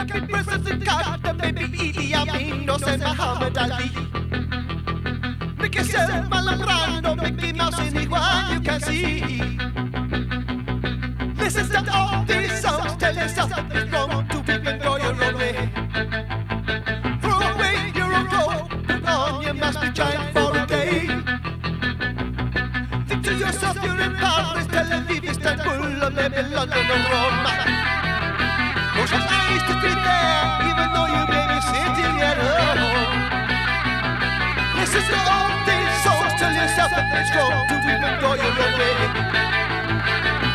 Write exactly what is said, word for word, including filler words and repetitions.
got me President Carter, maybe Idi Amin, or say Muhammad Ali. Make yourself Marlon Brando, Mickey Mouse, anyone you can see. Listen to all these songs, tell yourself that it's wrong to people and go your own way. Throw away your own clothes, put on your mask to shine for a day. Think to yourself you're in Paris, Tel Aviv, Istanbul, or maybe London or Rome. Close your eyes to be there, even though you may be sitting at home. Listen to all these songs, tell yourself that it's wrong to even go your own way.